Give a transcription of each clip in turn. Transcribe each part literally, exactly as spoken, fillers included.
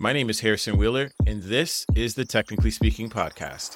My name is Harrison Wheeler, and this is the Technically Speaking podcast.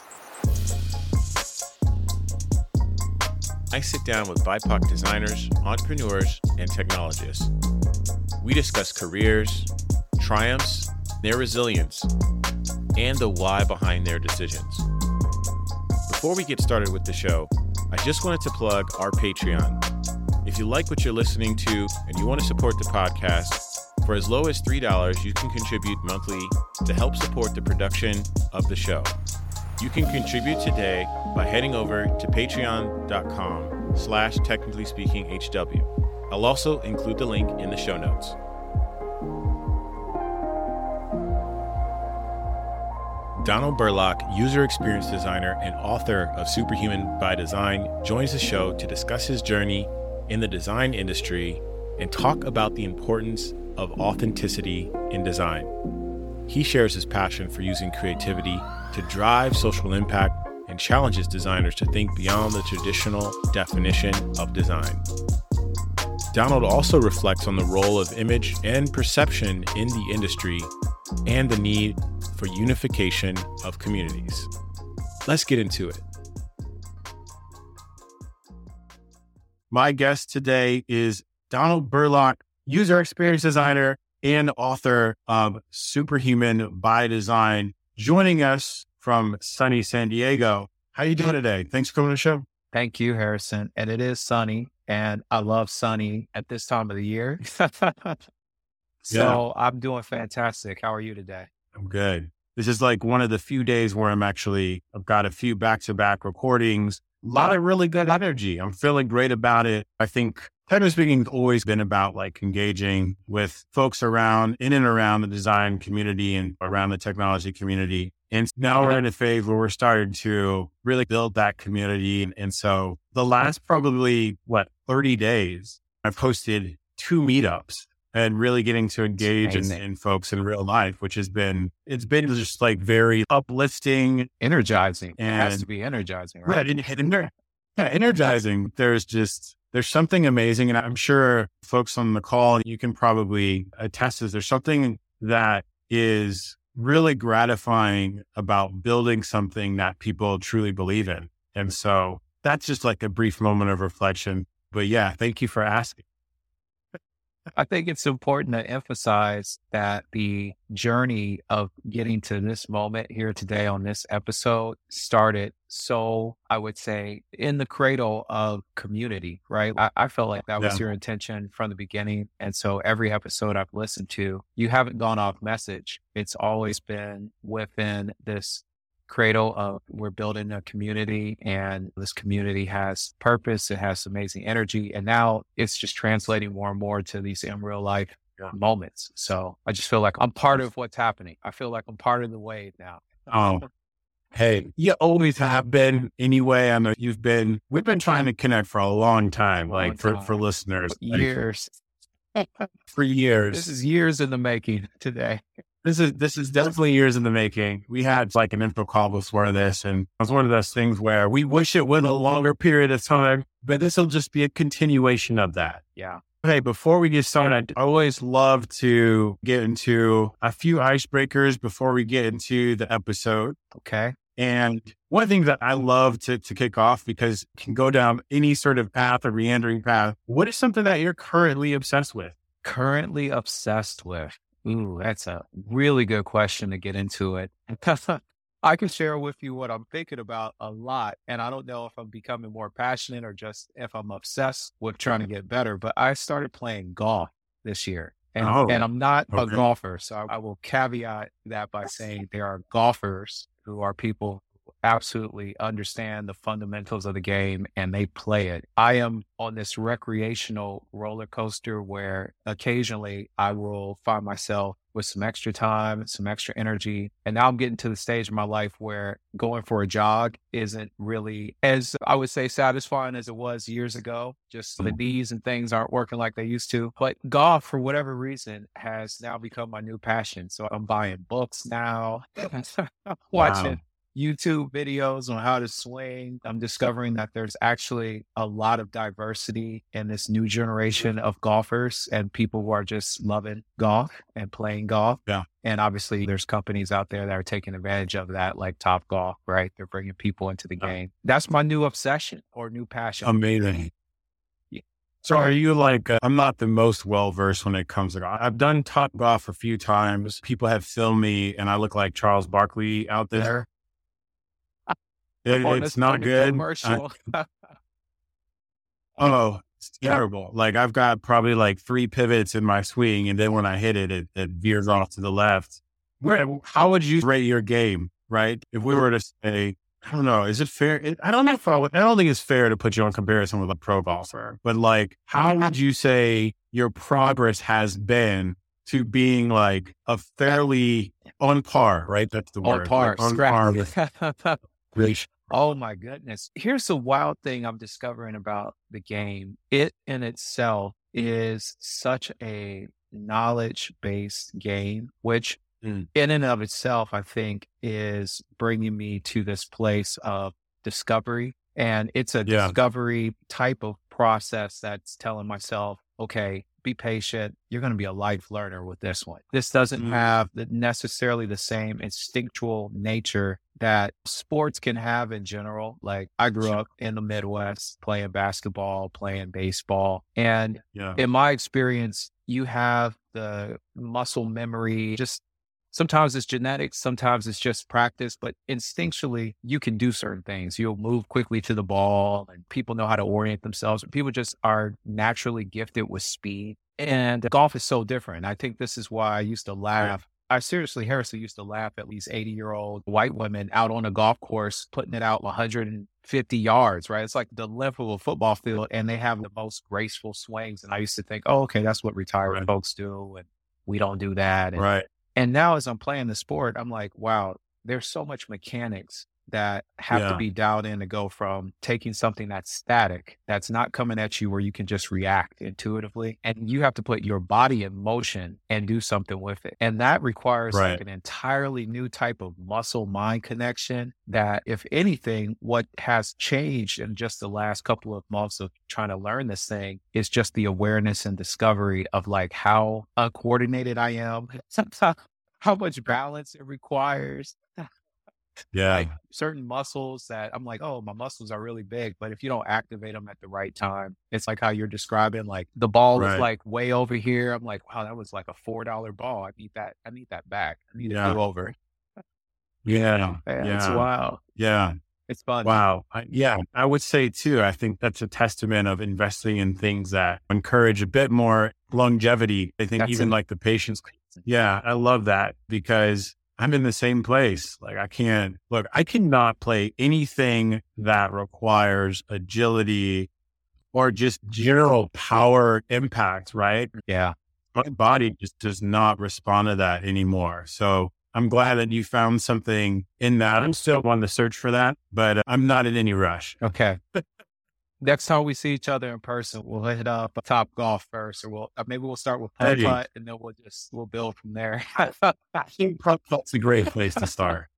I sit down with B I P O C designers, entrepreneurs, and technologists. We discuss careers, triumphs, their resilience, and the why behind their decisions. Before we get started with the show, I just wanted to plug our Patreon. If you like what you're listening to and you want to support the podcast, for as low as three dollars, you can contribute monthly to help support the production of the show. You can contribute today by heading over to patreon.com slash technically speaking HW. I'll also include the link in the show notes. Donald Burlock, user experience designer and author of Superhuman by Design, joins the show to discuss his journey in the design industry and talk about the importance of authenticity in design. He shares his passion for using creativity to drive social impact and challenges designers to think beyond the traditional definition of design. Donald also reflects on the role of image and perception in the industry and the need for unification of communities. Let's get into it. My guest today is Donald Burlock, user experience designer and author of Superhuman by Design, joining us from sunny San Diego. How are you doing today? Thanks for coming to the show. Thank you, Harrison. And it is sunny, and I love sunny at this time of the year. so yeah. I'm doing fantastic. How are you today? I'm good. This is like one of the few days where I'm actually, I've got a few back-to-back recordings, a lot of really good energy. I'm feeling great about it. I think technically speaking, has always been about like engaging with folks around, in and around the design community and around the technology community. And now we're in a phase where we're starting to really build that community. And, and so the last probably, what, thirty days, I've hosted two meetups and really getting to engage in, in folks in real life, which has been, it's been just like very uplifting. Energizing. And, it has to be energizing, right? Right. And, and, yeah, energizing. There's just, There's something amazing, and I'm sure folks on the call, you can probably attest to, there's something that is really gratifying about building something that people truly believe in. And so that's just like a brief moment of reflection. But yeah, thank you for asking. I think it's important to emphasize that the journey of getting to this moment here today on this episode started so, I would say, in the cradle of community, right? I, I felt like that was yeah. your intention from the beginning. And so every episode I've listened to, you haven't gone off message. It's always been within this cradle of we're building a community, and this community has purpose. It has amazing energy. And now it's just translating more and more to these in real life yeah. moments. So I just feel like I'm part of what's happening. I feel like I'm part of the wave now. Oh, hey, you always have been anyway. I know you've been, we've been trying to connect for a long time, like long for, time. for listeners. Years. Like, for years. This is years in the making today. This is, this is definitely years in the making. We had like an intro call before this, and it was one of those things where we wish it went a longer period of time, but this will just be a continuation of that. Yeah. Okay. Before we get started, I always love to get into a few icebreakers before we get into the episode. Okay. And one thing that I love to, to kick off, because it can go down any sort of path or meandering path. What is something that you're currently obsessed with? Currently obsessed with? Ooh, that's a really good question to get into it. I can share with you what I'm thinking about a lot, and I don't know if I'm becoming more passionate or just if I'm obsessed with trying to get better, but I started playing golf this year, and, oh, and I'm not okay. a golfer. So I, I will caveat that by saying there are golfers who are people who absolutely understand the fundamentals of the game and they play it. I am on this recreational roller coaster where occasionally I will find myself with some extra time, some extra energy. And now I'm getting to the stage in my life where going for a jog isn't really as, I would say, satisfying as it was years ago. Just the knees and things aren't working like they used to. But golf, for whatever reason, has now become my new passion. So I'm buying books now, watching wow. YouTube videos on how to swing. I'm discovering that there's actually a lot of diversity in this new generation of golfers and people who are just loving golf and playing golf. Yeah. And obviously there's companies out there that are taking advantage of that, like Top Golf, right? They're bringing people into the game. That's my new obsession or new passion. Amazing. Yeah. So are you like, uh, I'm not the most well-versed when it comes to golf. I've done Top Golf a few times. People have filmed me and I look like Charles Barkley out there. It, On it's this not fucking good. commercial. I- oh, it's terrible. Like I've got probably like three pivots in my swing. And then when I hit it, it, it veers off to the left. Where, how would you rate your game, right? If we were to say, I don't know, is it fair? It, I don't know if I, would, I don't think it's fair to put you in comparison with a pro golfer, but like, how would you say your progress has been to being like a fairly on par, right? That's the On word. par, Like, on par with scrap. Oh my goodness. Here's the wild thing I'm discovering about the game. It in itself is such a knowledge-based game, which Mm. in and of itself, I think is bringing me to this place of discovery. And it's a Yeah. discovery type of process that's telling myself, okay, be patient. You're going to be a life learner with this one. This doesn't Mm. have the, necessarily the same instinctual nature that sports can have in general. Like I grew up in the Midwest playing basketball, playing baseball. And Yeah. in my experience, you have the muscle memory, just sometimes it's genetics, sometimes it's just practice, but instinctually you can do certain things. You'll move quickly to the ball and people know how to orient themselves. People just are naturally gifted with speed. And golf is so different. I think this is why I used to laugh. I seriously, Harrison used to laugh at these eighty year old white women out on a golf course, putting it out one hundred fifty yards, right? It's like the length of a football field and they have the most graceful swings. And I used to think, oh, okay, that's what retired Right. folks do. And we don't do that. And Right. And now as I'm playing the sport, I'm like, wow, there's so much mechanics that have Yeah. to be dialed in to go from taking something that's static, that's not coming at you where you can just react intuitively. And you have to put your body in motion and do something with it. And that requires Right. like an entirely new type of muscle mind connection that, if anything, what has changed in just the last couple of months of trying to learn this thing is just the awareness and discovery of like how uncoordinated I am, how much balance it requires. Yeah. Like certain muscles that I'm like, oh, my muscles are really big, but if you don't activate them at the right time, it's like how you're describing, like the ball Right. is like way over here. I'm like, wow, that was like a four dollar ball. I need that. I need that back. I need Yeah. to go over. Yeah. Yeah, it's Yeah. wild. Yeah. It's fun. Wow. I, yeah. I would say too, I think that's a testament of investing in things that encourage a bit more longevity. I think That's even it. like the patience. Yeah. I love that because I'm in the same place. Like I can't look, I cannot play anything that requires agility or just general power impact, right? Yeah. My body just does not respond to that anymore. So I'm glad that you found something in that. I'm still on the search for that, but uh, I'm not in any rush. Okay. Next time we see each other in person, we'll hit up Top Golf first, or we'll uh, maybe we'll start with putt Hey. putt, and then we'll just we'll build from there. I think that's a great place to start.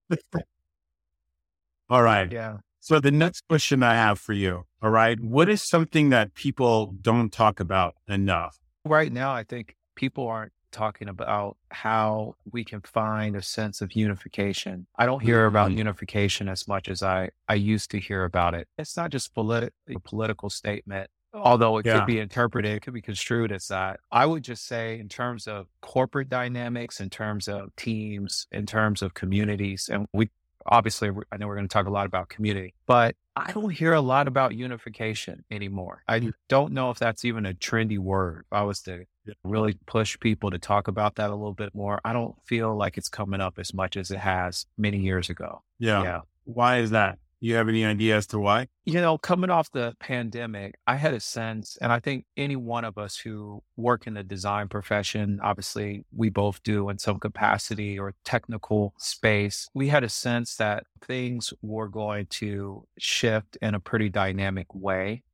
All right. Yeah. So the next question I have for you, all right, what is something that people don't talk about enough? Right now, I think people aren't talking about how we can find a sense of unification. I don't hear about Mhm. unification as much as I, I used to hear about it. It's not just politi- a political statement, although it Yeah. could be interpreted, it could be construed as that. I would just say in terms of corporate dynamics, in terms of teams, in terms of communities, and we obviously, I know we're going to talk a lot about community, but I don't hear a lot about unification anymore. I don't know if that's even a trendy word. If I was to really push people to talk about that a little bit more, I don't feel like it's coming up as much as it has many years ago. Yeah. Yeah. Why is that? You have any idea as to why? You know, coming off the pandemic, I had a sense, and I think any one of us who work in the design profession, obviously we both do in some capacity or technical space, we had a sense that things were going to shift in a pretty dynamic way.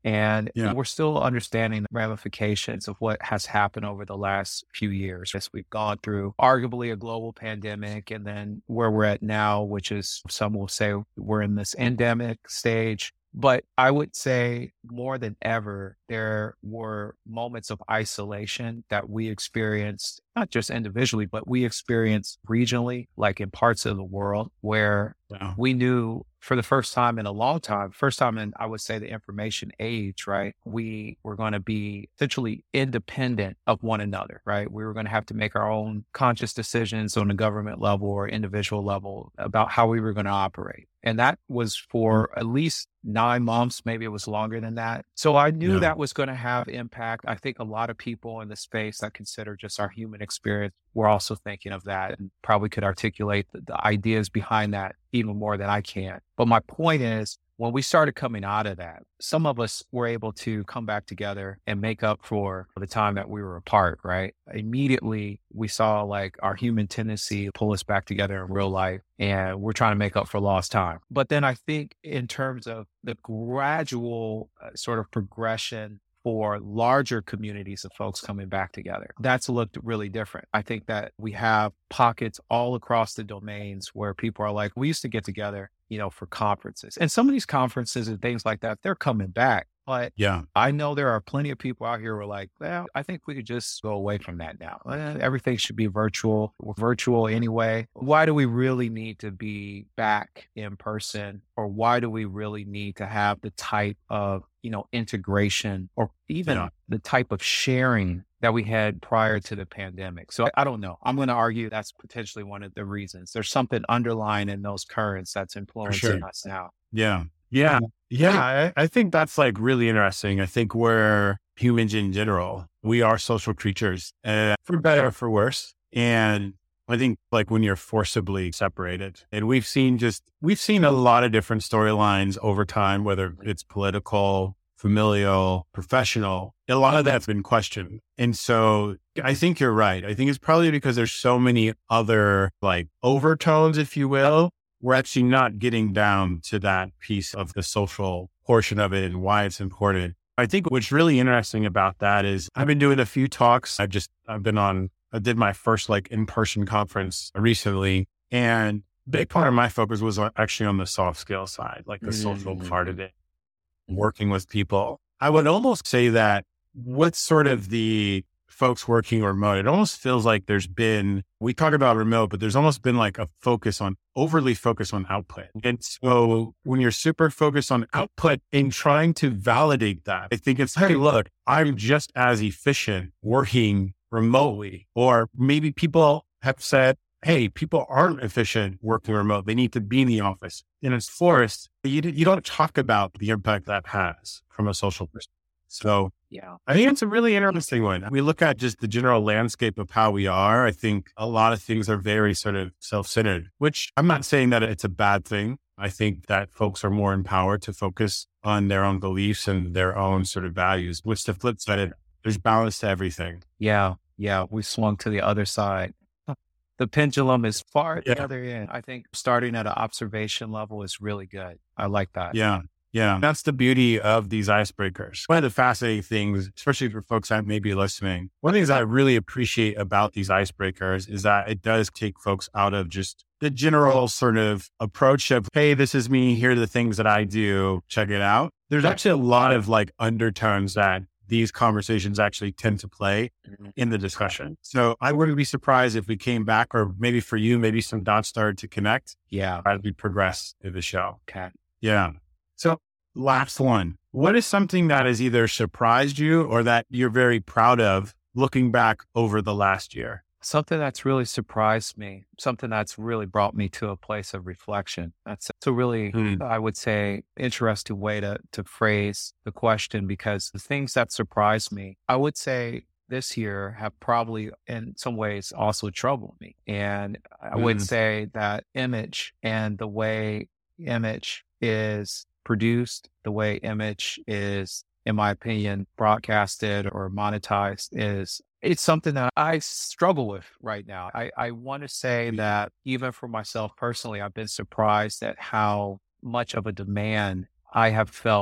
And Yeah. we're still understanding the ramifications of what has happened over the last few years as we've gone through arguably a global pandemic and then where we're at now, which is some will say we're in this endemic stage. But I would say more than ever, there were moments of isolation that we experienced, not just individually, but we experienced regionally, like in parts of the world where Wow. we knew for the first time in a long time, first time in, I would say, the information age, right? We were going to be essentially independent of one another, right? We were going to have to make our own conscious decisions on a government level or individual level about how we were going to operate. And that was for at least nine months. Maybe it was longer than that. So I knew Yeah. that was going to have impact. I think a lot of people in the space that consider just our human experience were also thinking of that and probably could articulate the, the ideas behind that even more than I can. But my point is, when we started coming out of that, some of us were able to come back together and make up for the time that we were apart, right? Immediately, we saw like our human tendency pull us back together in real life, and we're trying to make up for lost time. But then I think in terms of the gradual uh, sort of progression for larger communities of folks coming back together, that's looked really different. I think that we have pockets all across the domains where people are like, we used to get together, you know, for conferences. And some of these conferences and things like that, they're coming back. But Yeah. I know there are plenty of people out here who are like, well, I think we could just go away from that now. Eh, everything should be virtual. We're virtual anyway. Why do we really need to be back in person? Or why do we really need to have the type of, you know, integration or even Yeah. the type of sharing that we had prior to the pandemic? So I don't know. I'm going to argue that's potentially one of the reasons. There's something underlying in those currents that's influencing sure. us now. Yeah. Yeah. Yeah. I, I think that's like really interesting. I think we're humans in general. We are social creatures, uh, for better or for worse. And I think like when you're forcibly separated, and we've seen just, we've seen a lot of different storylines over time, whether it's political, familial, professional, a lot of that's been questioned. And so I think you're right. I think it's probably because there's so many other like overtones, if you will. We're actually not getting down to that piece of the social portion of it and why it's important. I think what's really interesting about that is I've been doing a few talks. I've just, I've been on, I did my first like in-person conference recently, and a big part of my focus was on, actually on the soft skill side, like the social Mm-hmm. part of it, working with people. I would almost say that what's sort of the folks working remote, it almost feels like there's been, we talk about remote, but there's almost been like a focus on, overly focused on output. And so when you're super focused on output and trying to validate that, I think it's, hey, look, I'm just as efficient working remotely. Or maybe people have said, hey, people aren't efficient working remote. They need to be in the office. And it's forced. You, you don't talk about the impact that has from a social perspective. So Yeah. I think it's a really interesting one. We look at just the general landscape of how we are. I think a lot of things are very sort of self-centered, which I'm not saying that it's a bad thing. I think that folks are more empowered to focus on their own beliefs and their own sort of values, which the flip side, there's balance to everything. Yeah. Yeah. We swung to the other side. The pendulum is far at Yeah. the other end. I think starting at an observation level is really good. I like that. Yeah. Yeah. That's the beauty of these icebreakers. One of the fascinating things, especially for folks that may be listening, one of the things I really appreciate about these icebreakers is that it does take folks out of just the general sort of approach of, hey, this is me. Here are the things that I do. Check it out. There's actually a lot of like undertones that these conversations actually tend to play in the discussion. So I wouldn't be surprised if we came back, or maybe for you, maybe some dots started to connect Yeah. as we progress through the show. Okay. Yeah. So last one, what is something that has either surprised you or that you're very proud of looking back over the last year? Something that's really surprised me, something that's really brought me to a place of reflection. That's, that's a really, Hmm. I would say, interesting way to, to phrase the question, because the things that surprised me, I would say this year have probably in some ways also troubled me. And I would Hmm. say that image and the way image is produced, the way image is, in my opinion, broadcasted or monetized is, it's something that I struggle with right now. I, I want to say that even for myself personally, I've been surprised at how much of a demand I have felt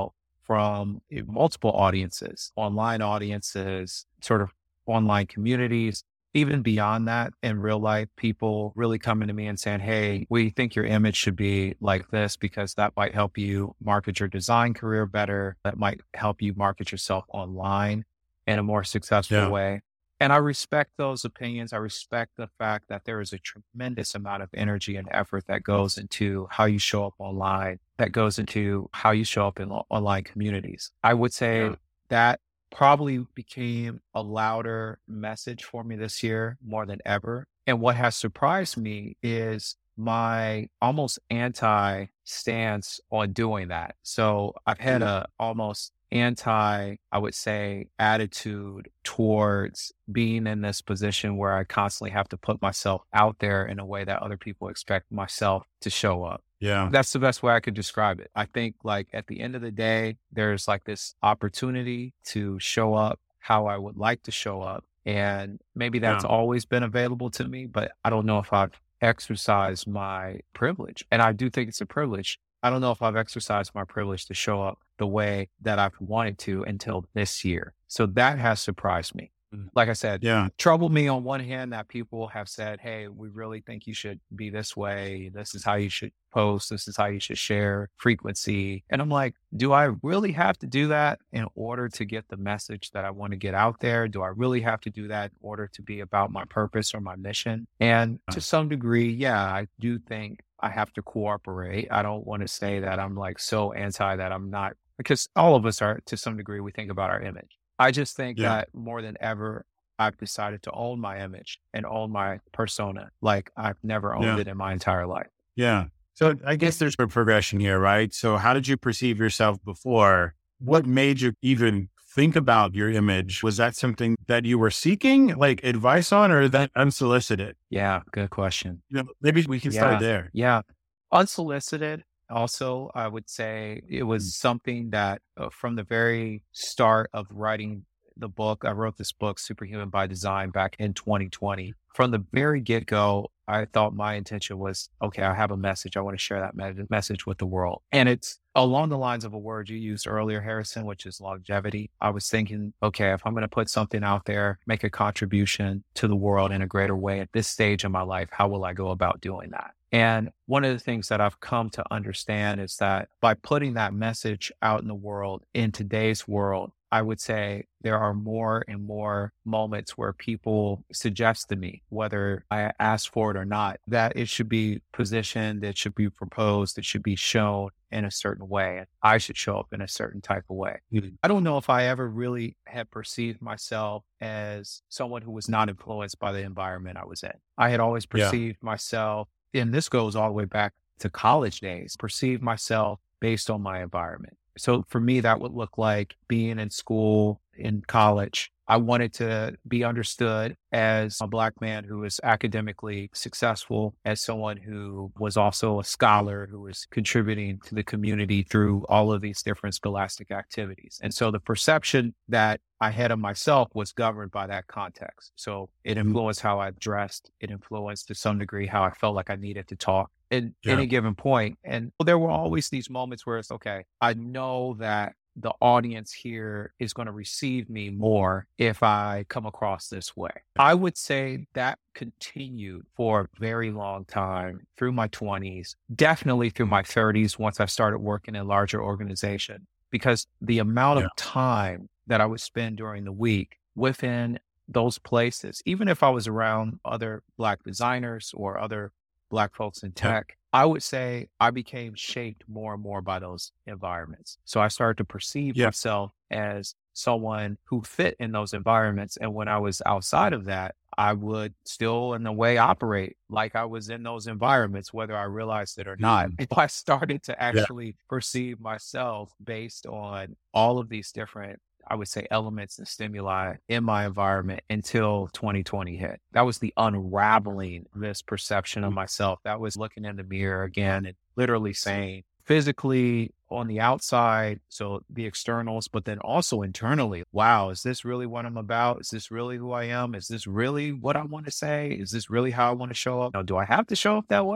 from eh, multiple audiences, online audiences, sort of online communities, even beyond that in real life, people really coming to me and saying, hey, we think your image should be like this because that might help you market your design career better. That might help you market yourself online in a more successful Yeah. way. And I respect those opinions. I respect the fact that there is a tremendous amount of energy and effort that goes into how you show up online, that goes into how you show up in lo- online communities. I would say Yeah. that probably became a louder message for me this year more than ever. And what has surprised me is my almost anti stance on doing that. So I've had a almost anti, I would say, attitude towards being in this position where I constantly have to put myself out there in a way that other people expect myself to show up. Yeah. That's the best way I could describe it. I think like at the end of the day, there's like this opportunity to show up how I would like to show up. And maybe that's Yeah. always been available to me, but I don't know if I've exercised my privilege. And I do think it's a privilege. I don't know if I've exercised my privilege to show up the way that I've wanted to until this year. So that has surprised me. Mm. Like I said, Yeah. troubled me on one hand that people have said, hey, we really think you should be this way. This is how you should post. This is how you should share frequency. And I'm like, do I really have to do that in order to get the message that I want to get out there? Do I really have to do that in order to be about my purpose or my mission? And to some degree, yeah, I do think I have to cooperate. I don't want to say that I'm like so anti that I'm not, because all of us are to some degree, we think about our image. I just think Yeah. that more than ever, I've decided to own my image and own my persona like I've never owned Yeah. it in my entire life. Yeah. So I guess there's a progression here, right? So how did you perceive yourself before? What made you even think about your image? Was that something that you were seeking like advice on, or that unsolicited? Yeah, good question. You know, maybe we can Yeah. start there. Yeah. Unsolicited. Also, I would say it was something that uh, from the very start of writing the book, I wrote this book, Superhuman by Design, back in twenty twenty. From the very get go, I thought my intention was, okay, I have a message. I want to share that me- message with the world. And it's along the lines of a word you used earlier, Harrison, which is longevity. I was thinking, okay, if I'm going to put something out there, make a contribution to the world in a greater way at this stage in my life, how will I go about doing that? And one of the things that I've come to understand is that by putting that message out in the world, in today's world, I would say there are more and more moments where people suggest to me, whether I ask for it or not, that it should be positioned, it should be proposed, it should be shown in a certain way. And I should show up in a certain type of way. Mhm. I don't know if I ever really had perceived myself as someone who was not influenced by the environment I was in. I had always Yeah. perceived myself, and this goes all the way back to college days, perceived myself based on my environment. So for me, that would look like being in school, in college. I wanted to be understood as a Black man who was academically successful, as someone who was also a scholar, who was contributing to the community through all of these different scholastic activities. And so the perception that I had of myself was governed by that context. So it influenced how I dressed. It influenced to some degree how I felt like I needed to talk at Yeah. any given point. And there were always these moments where it's okay, I know that the audience here is going to receive me more if I come across this way. I would say that continued for a very long time through my twenties, definitely through my thirties once I started working in a larger organization, because the amount Yeah. of time that I would spend during the week within those places, even if I was around other Black designers or other Black folks in Yeah. tech, I would say I became shaped more and more by those environments. So I started to perceive Yeah. myself as someone who fit in those environments. And when I was outside of that, I would still, in a way, operate like I was in those environments, whether I realized it or not. Mhm. If I started to actually perceive myself based on all of these different, I would say, elements and stimuli in my environment until twenty twenty hit. That was the unraveling this perception of myself. That was looking in the mirror again and literally saying physically on the outside, so the externals, but then also internally, wow, is this really what I'm about? Is this really who I am? Is this really what I want to say? Is this really how I want to show up? Now, do I have to show up that way?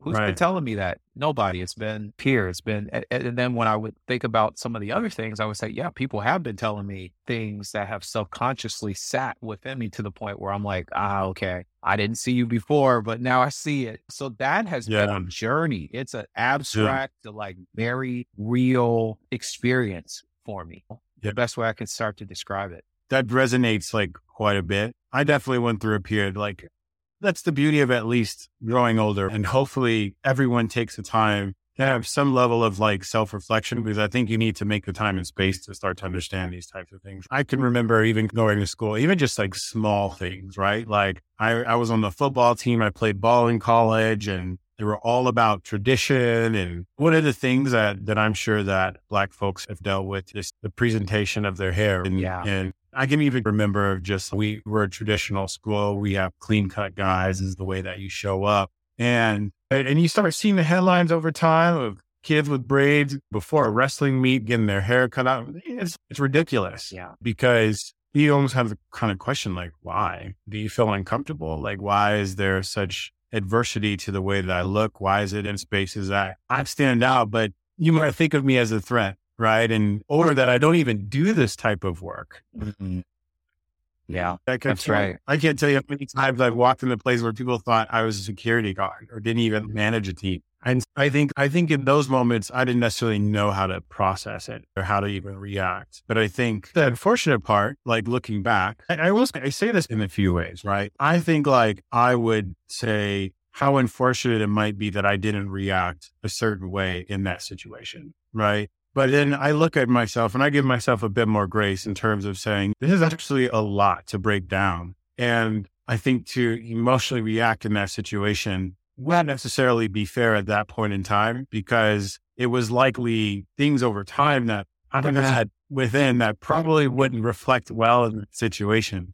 Who's been Right. telling me that? Nobody. It's been peers. It's been, and, and then when I would think about some of the other things, I would say, yeah, people have been telling me things that have subconsciously sat within me to the point where I'm like, ah, okay, I didn't see you before, but now I see it. So that has been Yeah. a journey. It's an Yeah. abstract, to like very real experience for me. Yeah. The best way I can start to describe it. That resonates like quite a bit. I definitely went through a period like that's the beauty of at least growing older. And hopefully everyone takes the time to have some level of like self-reflection, because I think you need to make the time and space to start to understand these types of things. I can remember even going to school, even just like small things, right? Like I, I was on the football team. I played ball in college, and they were all about tradition. And one of the things that, that I'm sure that Black folks have dealt with is the presentation of their hair. And, Yeah. and I can even remember just, we were a traditional school. We have clean cut guys is the way that you show up. And, and you start seeing the headlines over time of kids with braids before a wrestling meet, getting their hair cut out. It's, it's ridiculous. Yeah. Because you almost have the kind of question, like, why do you feel uncomfortable? Like, why is there such adversity to the way that I look? Why is it in spaces that I stand out, but you might think of me as a threat, right? And or that I don't even do this type of work. Mm-hmm. Yeah, I can't that's tell, right. I can't tell you how many times I've walked in a place where people thought I was a security guard or didn't even manage a team. And I think, I think in those moments, I didn't necessarily know how to process it or how to even react. But I think the unfortunate part, like looking back, I, I will, I say this in a few ways, right? I think like I would say how unfortunate it might be that I didn't react a certain way in that situation, right? But then I look at myself and I give myself a bit more grace in terms of saying, this is actually a lot to break down. And I think to emotionally react in that situation would not necessarily be fair at that point in time, because it was likely things over time that I had within that probably wouldn't reflect well in the situation.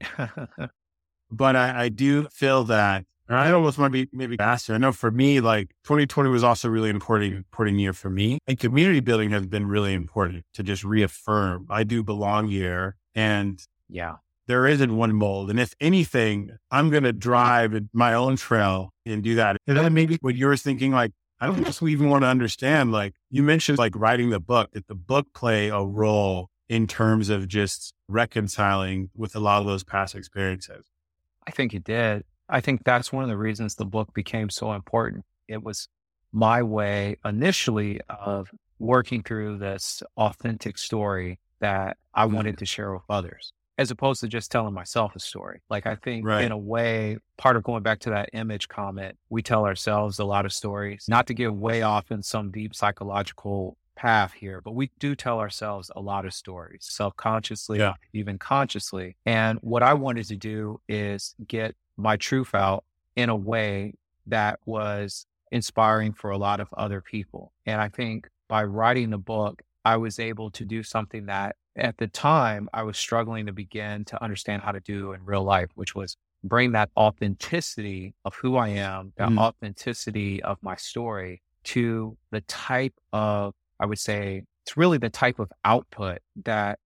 But I, I do feel that, or I almost want to be maybe faster. I know for me, like twenty twenty was also really important, important year for me. And community building has been really important to just reaffirm I do belong here. And Yeah. there isn't one mold. And if anything, I'm going to drive my own trail and do that. And then maybe what you were thinking, like, I don't just even want to understand, like you mentioned, like writing the book, did the book play a role in terms of just reconciling with a lot of those past experiences? I think it did. I think that's one of the reasons the book became so important. It was my way initially of working through this authentic story that I wanted to share with others, as opposed to just telling myself a story. Like, I think Right. in a way, part of going back to that image comment, we tell ourselves a lot of stories, not to get way off in some deep psychological path here, but we do tell ourselves a lot of stories, self-consciously, Yeah. even consciously. And what I wanted to do is get my truth out in a way that was inspiring for a lot of other people. And I think by writing the book, I was able to do something that at the time I was struggling to begin to understand how to do in real life, which was bring that authenticity of who I am, that Mhm. authenticity of my story to the type of, I would say, it's really the type of output that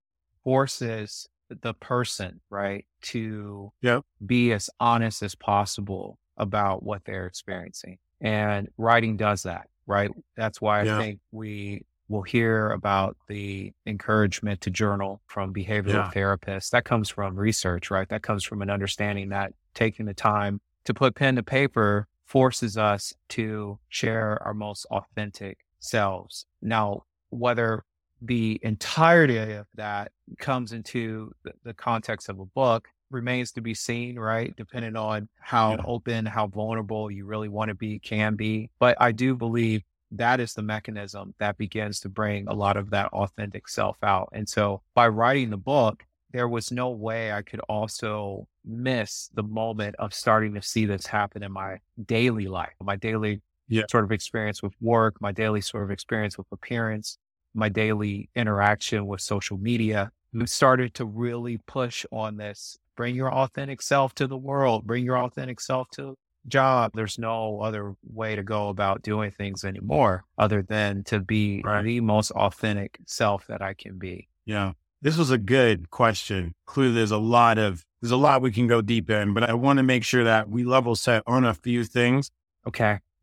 forces the person, right, to Yep. be as honest as possible about what they're experiencing. And writing does that, right? That's why I Yeah. think we will hear about the encouragement to journal from behavioral Yeah. therapists. That comes from research, right? That comes from an understanding that taking the time to put pen to paper forces us to share our most authentic selves. Now, whether the entirety of that comes into the, the context of a book remains to be seen, right? Depending on how Yeah. open, how vulnerable you really want to be, can be. But I do believe that is the mechanism that begins to bring a lot of that authentic self out. And so by writing the book, there was no way I could also miss the moment of starting to see this happen in my daily life, my daily Yeah. sort of experience with work, my daily sort of experience with appearance, my daily interaction with social media. We started to really push on this, bring your authentic self to the world, bring your authentic self to job. There's no other way to go about doing things anymore other than to be Right. the most authentic self that I can be. Yeah. This was a good question. Clearly there's a lot of, there's a lot we can go deep in, but I want to make sure that we level set on a few things. Okay.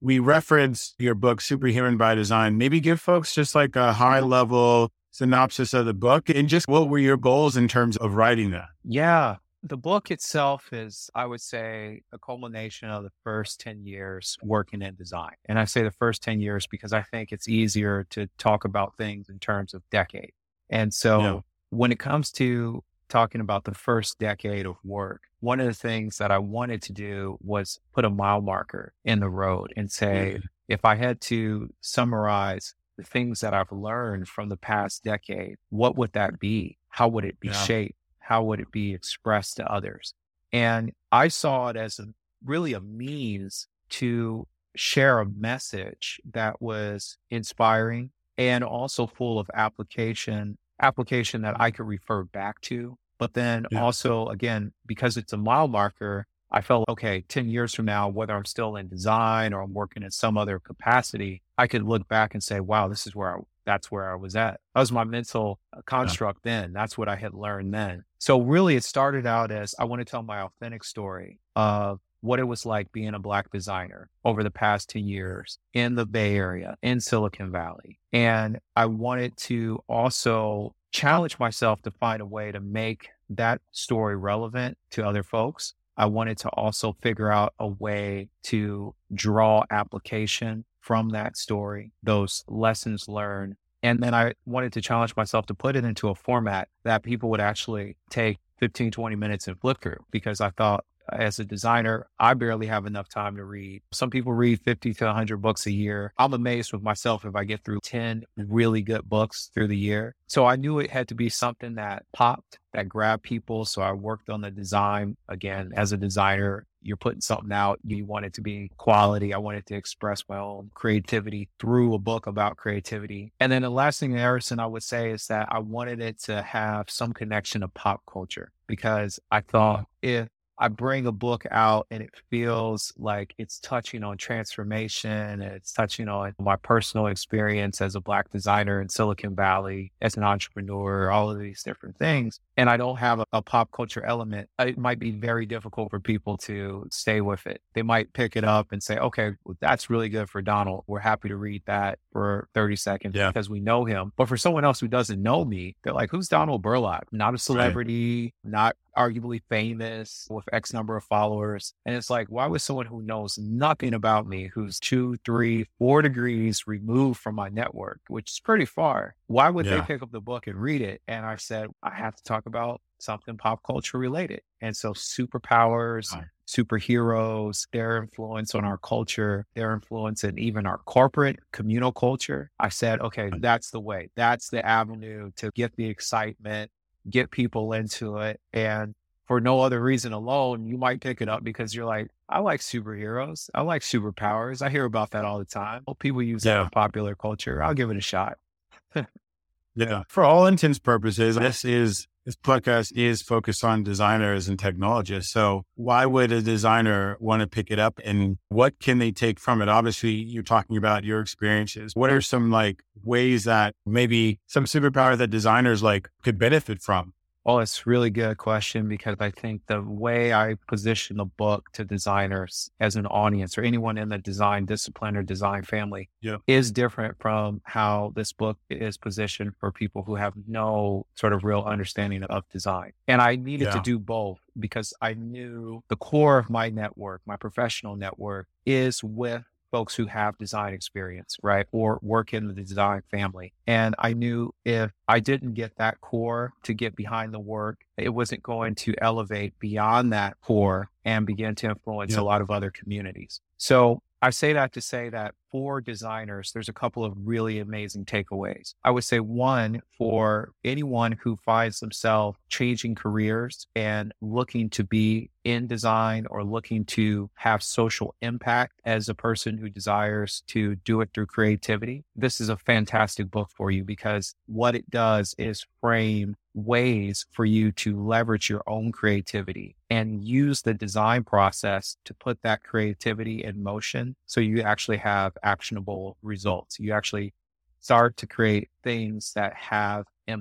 we reference your book, Superhuman by Design. Maybe give folks just like a high level synopsis of the book and just what were your goals in terms of writing that? Yeah. The book itself is, I would say, a culmination of the first ten years working in design. And I say the first ten years because I think it's easier to talk about things in terms of decade. And so Yeah. when it comes to talking about the first decade of work, one of the things that I wanted to do was put a mile marker in the road and say, Mhm. if I had to summarize the things that I've learned from the past decade, what would that be? How would it be Yeah. shaped? How would it be expressed to others? And I saw it as a, really a means to share a message that was inspiring and also full of application, application that I could refer back to. But then Yeah. also, again, because it's a mile marker, I felt, okay, ten years from now, whether I'm still in design or I'm working in some other capacity, I could look back and say, wow, this is where I, that's where I was at. That was my mental construct then. That's what I had learned then. So really it started out as I want to tell my authentic story of what it was like being a Black designer over the past ten years in the Bay Area, in Silicon Valley. And I wanted to also challenge myself to find a way to make that story relevant to other folks. I wanted to also figure out a way to draw application from that story, those lessons learned. And then I wanted to challenge myself to put it into a format that people would actually take fifteen, twenty minutes and flip through, because I thought as a designer, I barely have enough time to read. Some people read fifty to one hundred books a year. I'm amazed with myself if I get through ten really good books through the year. So I knew it had to be something that popped, that grabbed people. So I worked on the design. Again, as a designer, you're putting something out. You want it to be quality. I wanted to express my own creativity through a book about creativity. And then the last thing, Harrison, I would say is that I wanted it to have some connection to pop culture, because I thought if I bring a book out and it feels like it's touching on transformation, and it's touching on my personal experience as a Black designer in Silicon Valley, as an entrepreneur, all of these different things, and I don't have a, a pop culture element, it might be very difficult for people to stay with it. They might pick it up and say, okay, well, that's really good for Donald. We're happy to read that for thirty seconds Yeah. because we know him. But for someone else who doesn't know me, they're like, who's Donald Burlock? Not a celebrity, not arguably famous with X number of followers. And it's like, why would someone who knows nothing about me, who's two, three, four degrees removed from my network, which is pretty far, why would they Yeah. pick up the book and read it? And I said, I have to talk about something pop culture related. And so superpowers, Right. superheroes, their influence on our culture, their influence in even our corporate communal culture. I said, okay, that's the way. That's the avenue to get the excitement, get people into it. And for no other reason alone, you might pick it up because you're like, I like superheroes. I like superpowers. I hear about that all the time. Well, people use that Yeah. in popular culture. I'll give it a shot. Yeah. For all intents and purposes, this is this podcast is focused on designers and technologists. So why would a designer want to pick it up, and what can they take from it? Obviously, you're talking about your experiences. What are some like ways that maybe some superpower that designers like could benefit from? Oh, it's a really good question, because I think the way I position the book to designers as an audience, or anyone in the design discipline or design family, Yeah. is different from how this book is positioned for people who have no sort of real understanding of design. And I needed Yeah. to do both, because I knew the core of my network, my professional network, is with folks who have design experience, right? Or work in the design family. And I knew if I didn't get that core to get behind the work, it wasn't going to elevate beyond that core and begin to influence Yeah. a lot of other communities. So I say that to say that for designers, there's a couple of really amazing takeaways. I would say one, for anyone who finds themselves changing careers and looking to be in design or looking to have social impact as a person who desires to do it through creativity, this is a fantastic book for you, because what it does is frame ways for you to leverage your own creativity and use the design process to put that creativity in motion, so you actually have actionable results. You actually start to create things that have impact.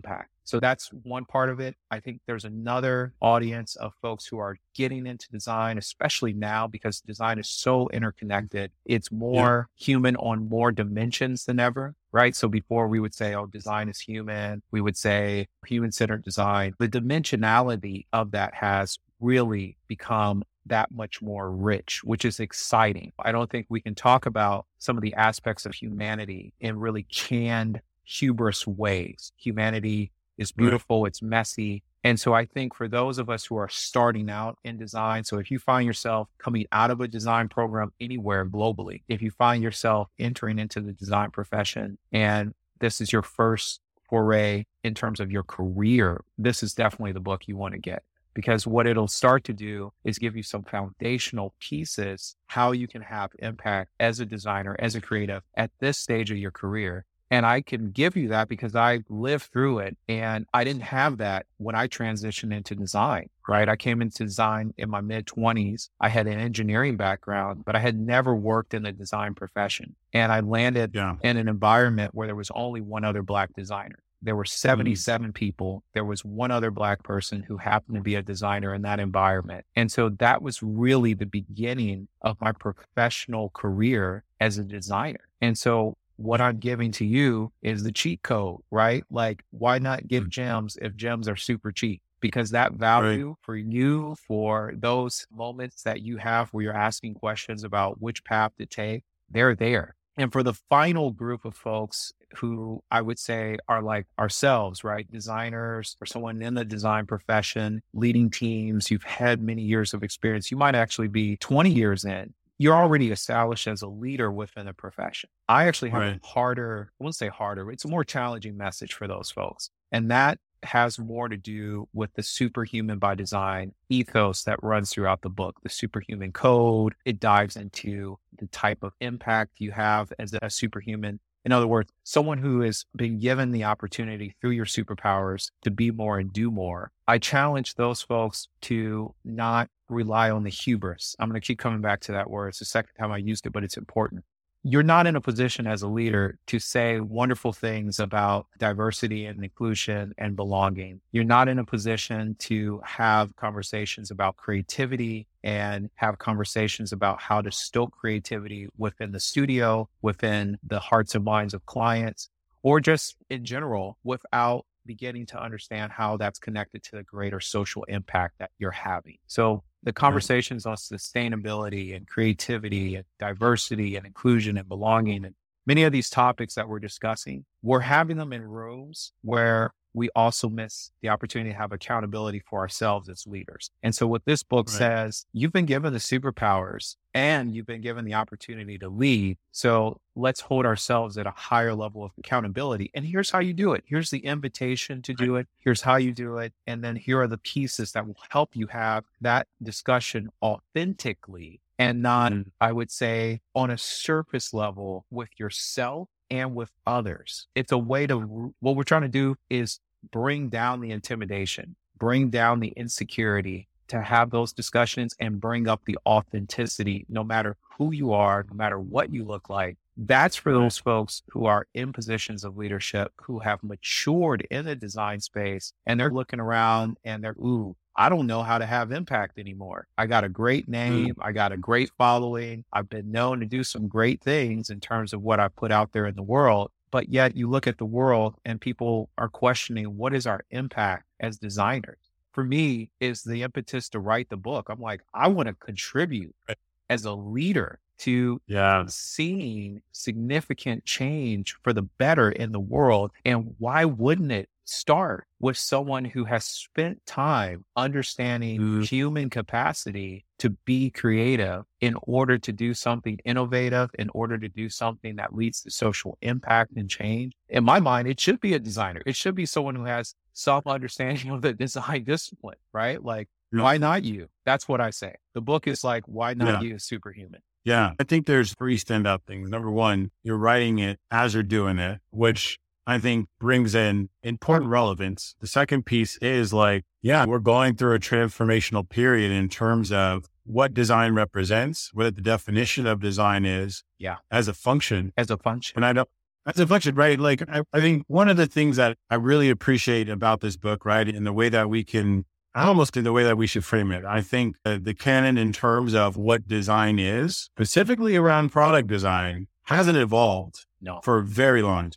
So that's one part of it. I think there's another audience of folks who are getting into design, especially now because design is so interconnected. It's more yeah. human on more dimensions than ever, right? So before we would say, oh, design is human. We would say human-centered design. The dimensionality of that has really become that much more rich, which is exciting. I don't think we can talk about some of the aspects of humanity in really canned, hubris ways. Humanity is beautiful. Right. It's messy. And so I think for those of us who are starting out in design, so if you find yourself coming out of a design program anywhere globally, if you find yourself entering into the design profession and this is your first foray in terms of your career, this is definitely the book you want to get. Because what it'll start to do is give you some foundational pieces, how you can have impact as a designer, as a creative at this stage of your career. And I can give you that because I lived through it. And I didn't have that when I transitioned into design, right? I came into design in my mid twenties. I had an engineering background, but I had never worked in the design profession. And I landed yeah. in an environment where there was only one other Black designer. There were seventy-seven mm. people. There was one other Black person who happened to be a designer in that environment. And so that was really the beginning of my professional career as a designer. And so what I'm giving to you is the cheat code, right? Like, why not give gems if gems are super cheap? Because that value right. for you, for those moments that you have where you're asking questions about which path to take, they're there. And for the final group of folks who I would say are like ourselves, right? Designers or someone in the design profession, leading teams, you've had many years of experience. You might actually be twenty years in. You're already established as a leader within the profession. I actually have right. a harder, I wouldn't say harder, it's a more challenging message for those folks. And that has more to do with the superhuman by design ethos that runs throughout the book, the superhuman code. It dives into the type of impact you have as a superhuman. In other words, someone who has been given the opportunity through your superpowers to be more and do more. I challenge those folks to not rely on the hubris. I'm going to keep coming back to that word. It's the second time I used it, but it's important. You're not in a position as a leader to say wonderful things about diversity and inclusion and belonging. You're not in a position to have conversations about creativity and have conversations about how to stoke creativity within the studio, within the hearts and minds of clients, or just in general without beginning to understand how that's connected to the greater social impact that you're having. So the conversations on sustainability and creativity and diversity and inclusion and belonging and many of these topics that we're discussing, we're having them in rooms where we also miss the opportunity to have accountability for ourselves as leaders. And so what this book right. says, you've been given the superpowers and you've been given the opportunity to lead. So let's hold ourselves at a higher level of accountability. And here's how you do it. Here's the invitation to do it. Here's how you do it. And then here are the pieces that will help you have that discussion authentically and not, mm. I would say, on a surface level with yourself and with others. It's a way to, what we're trying to do is bring down the intimidation, bring down the insecurity, to have those discussions and bring up the authenticity, no matter who you are, no matter what you look like. That's for those folks who are in positions of leadership, who have matured in the design space and they're looking around and they're, ooh, I don't know how to have impact anymore. I got a great name. I got a great following. I've been known to do some great things in terms of what I put out there in the world. But yet you look at the world and people are questioning, what is our impact as designers? For me, is the impetus to write the book. I'm like, I want to contribute as a leader to yeah. seeing significant change for the better in the world. And why wouldn't it start with someone who has spent time understanding mm. human capacity to be creative in order to do something innovative, in order to do something that leads to social impact and change? In my mind, it should be a designer. It should be someone who has some understanding of the design discipline, right? Like, yeah. why not you? That's what I say. The book is like, why not yeah. you, superhuman? Yeah, I think there's three standout things. Number one, you're writing it as you're doing it, which I think brings in important relevance. The second piece is like, yeah, we're going through a transformational period in terms of what design represents, what the definition of design is yeah. as a function. As a function. And I don't, That's inflection, right? Like, I, I think one of the things that I really appreciate about this book, right, in the way that we can, almost in the way that we should frame it, I think uh, the canon in terms of what design is, specifically around product design, hasn't evolved No. for very long.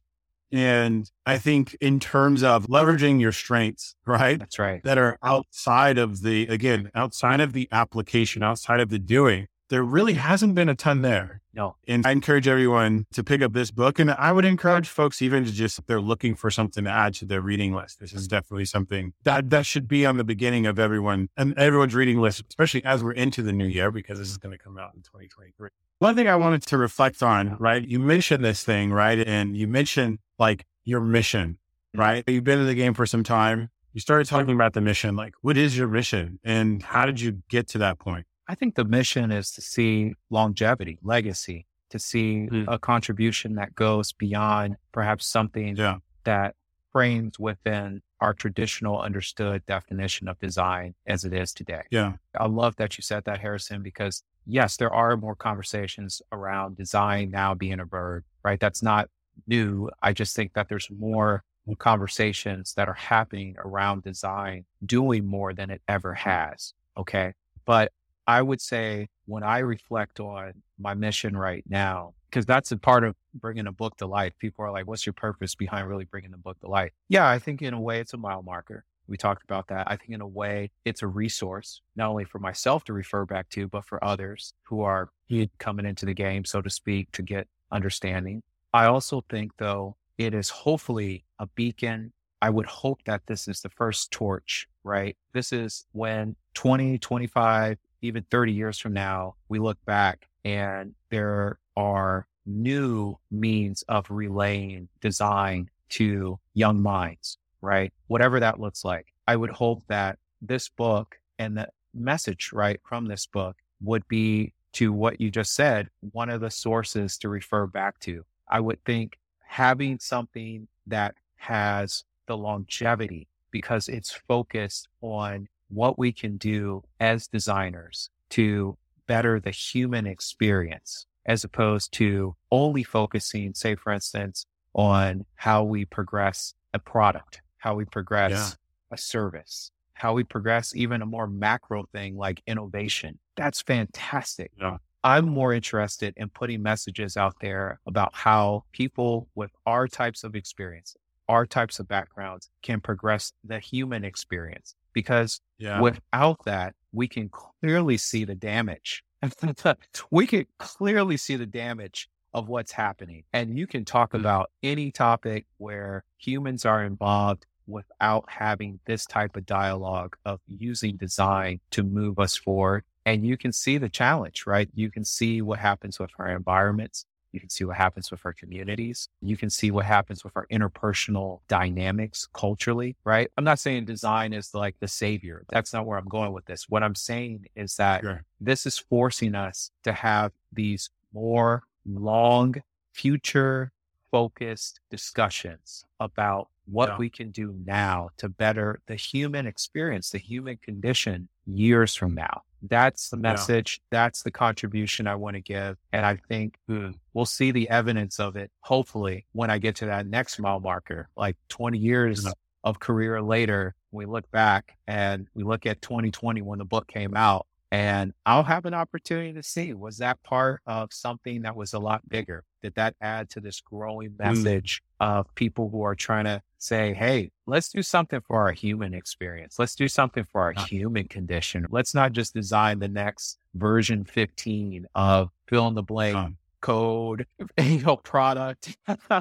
And I think in terms of leveraging your strengths, right, That's right. that are outside of the, again, outside of the application, outside of the doing, there really hasn't been a ton there. No. And I encourage everyone to pick up this book. And I would encourage folks even to just, if they're looking for something to add to their reading list, this is definitely something that, that should be on the beginning of everyone and everyone's reading list, especially as we're into the new year, because this is going to come out in twenty twenty-three. One thing I wanted to reflect on, right? You mentioned this thing, right? And you mentioned like your mission, right? You've been in the game for some time. You started talking about the mission, like what is your mission and how did you get to that point? I think the mission is to see longevity, legacy, to see Mm. a contribution that goes beyond perhaps something Yeah. that frames within our traditional understood definition of design as it is today. Yeah. I love that you said that, Harrison, because yes, there are more conversations around design now being a verb, right? That's not new. I just think that there's more conversations that are happening around design doing more than it ever has. Okay. But I would say when I reflect on my mission right now, because that's a part of bringing a book to life. People are like, what's your purpose behind really bringing the book to life? Yeah, I think in a way it's a mile marker. We talked about that. I think in a way it's a resource, not only for myself to refer back to, but for others who are coming into the game, so to speak, to get understanding. I also think though, it is hopefully a beacon. I would hope that this is the first torch, right? This is when twenty, twenty-five, even thirty years from now, we look back and there are new means of relaying design to young minds, right? Whatever that looks like. I would hope that this book and the message, right, from this book would be, to what you just said, one of the sources to refer back to. I would think having something that has the longevity because it's focused on what we can do as designers to better the human experience, as opposed to only focusing, say, for instance, on how we progress a product, how we progress Yeah. a service, how we progress even a more macro thing like innovation. That's fantastic. Yeah. I'm more interested in putting messages out there about how people with our types of experience, our types of backgrounds can progress the human experience. Because Yeah. without that, we can clearly see the damage. We can clearly see the damage of what's happening. And you can talk Mm. about any topic where humans are involved without having this type of dialogue of using design to move us forward. And you can see the challenge, right? You can see what happens with our environments. You can see what happens with our communities. You can see what happens with our interpersonal dynamics culturally, right? I'm not saying design is like the savior. That's not where I'm going with this. What I'm saying is that Sure. this is forcing us to have these more long, future focused discussions about what Yeah. we can do now to better the human experience, the human condition years from now. That's the Yeah. message. That's the contribution I want to give. And I think Mm. we'll see the evidence of it, hopefully, when I get to that next mile marker, like twenty years Yeah. of career later, we look back and we look at twenty twenty when the book came out, and I'll have an opportunity to see, was that part of something that was a lot bigger? Did that add to this growing message of people who are trying to say, hey, let's do something for our human experience. Let's do something for our Yeah. human condition. Let's not just design the next version fifteen of fill in the blank Yeah. code, you know, product.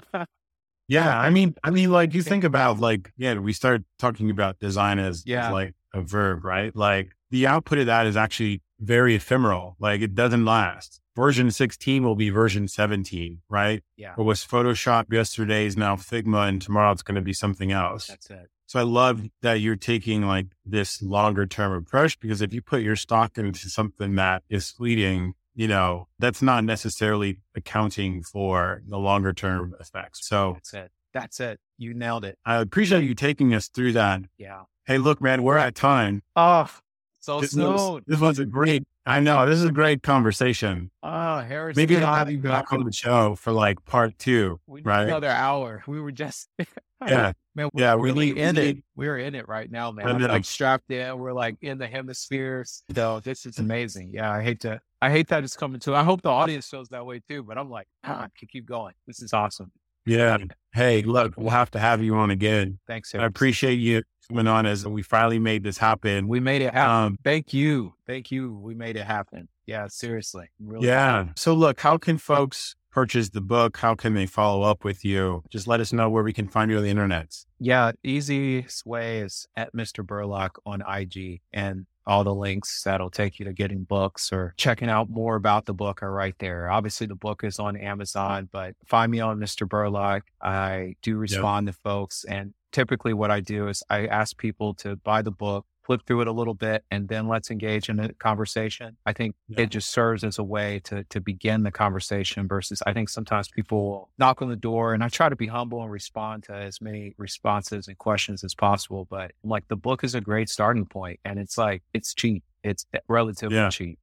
Yeah, I mean, I mean, like you think about like, yeah, we start talking about design as, Yeah. as like a verb, right? Like the output of that is actually very ephemeral. Like it doesn't last. Version sixteen will be version seventeen, right? Yeah, What was Photoshop yesterday is now Figma, and tomorrow it's going to be something else. that's it. So I love that you're taking like this longer term approach, because if you put your stock into something that is fleeting, you know, that's not necessarily accounting for the longer term effects. So That's it. That's it. You nailed it. I appreciate you taking us through that. Yeah. Hey, look, man, we're at time. Oh, so This was, soon. this was a great, I know. This is a great conversation. Oh, Harris. Maybe I'll have you back on the show for like part two, we need right? another hour. We were just, Yeah. man, we're Yeah, really we- in we- it. We're in it right now, man. I I'm know. like strapped in. We're like in the hemispheres. So this is amazing. Yeah, I hate to, I hate that it's coming to. I hope the audience feels that way too. But I'm like, ah, I can keep going. This is awesome. Yeah. Hey, look, we'll have to have you on again. Thanks, I Harris. appreciate you coming on as we finally made this happen. We made it happen. Um, Thank you. Thank you. We made it happen. Yeah, seriously. Really. yeah. So look, how can folks purchase the book? How can they follow up with you? Just let us know where we can find you on the internet. Yeah. Easiest way is at Mister Burlock on I G, and all the links that'll take you to getting books or checking out more about the book are right there. Obviously the book is on Amazon, but find me on Mister Burlock. I do respond to folks, and typically what I do is I ask people to buy the book, flip through it a little bit, and then let's engage in a conversation. I think Yeah. it just serves as a way to to begin the conversation versus I think sometimes people will knock on the door, and I try to be humble and respond to as many responses and questions as possible. But I'm like, the book is a great starting point, and it's like, it's cheap. It's relatively Yeah. cheap.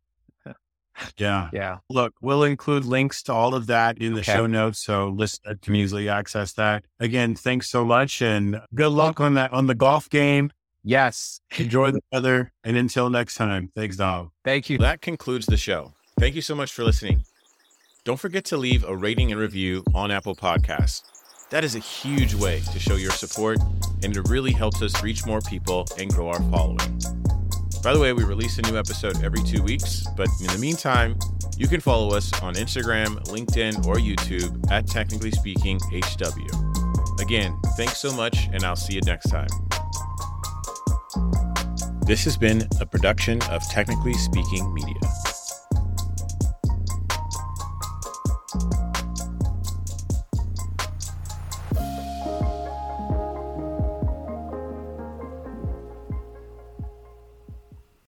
Yeah. Yeah. Look, we'll include links to all of that in the Okay. show notes, so listeners can easily access that. Again, thanks so much, and good luck on that on the golf game. Yes. Enjoy the weather, and until next time, thanks, Dom. Thank you. That concludes the show. Thank you so much for listening. Don't forget to leave a rating and review on Apple Podcasts. That is a huge way to show your support, and it really helps us reach more people and grow our following. By the way, we release a new episode every two weeks, but in the meantime, you can follow us on Instagram, LinkedIn, or YouTube at Technically Speaking H W. Again, thanks so much, and I'll see you next time. This has been a production of Technically Speaking Media.